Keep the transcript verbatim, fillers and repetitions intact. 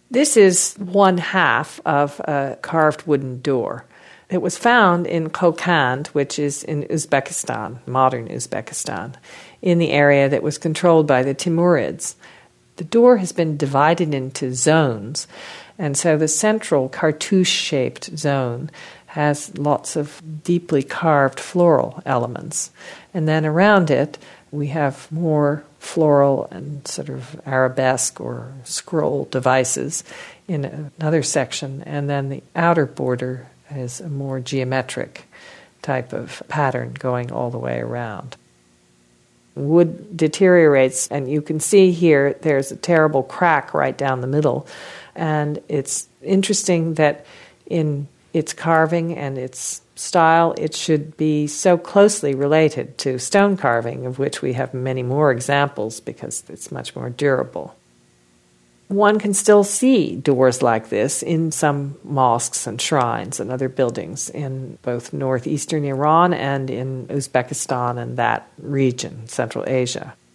This is one half of a carved wooden door. It was found in Kokand, which is in Uzbekistan, modern Uzbekistan, in the area that was controlled by the Timurids. The door has been divided into zones, and so the central cartouche-shaped zone has lots of deeply carved floral elements. And then around it, we have more floral and sort of arabesque or scroll devices in another section, and then the outer border is a more geometric type of pattern going all the way around. Wood deteriorates, and you can see here there's a terrible crack right down the middle. And it's interesting that in its carving and its style, it should be so closely related to stone carving, of which we have many more examples because it's much more durable. One can still see doors like this in some mosques and shrines and other buildings in both northeastern Iran and in Uzbekistan and that region, Central Asia.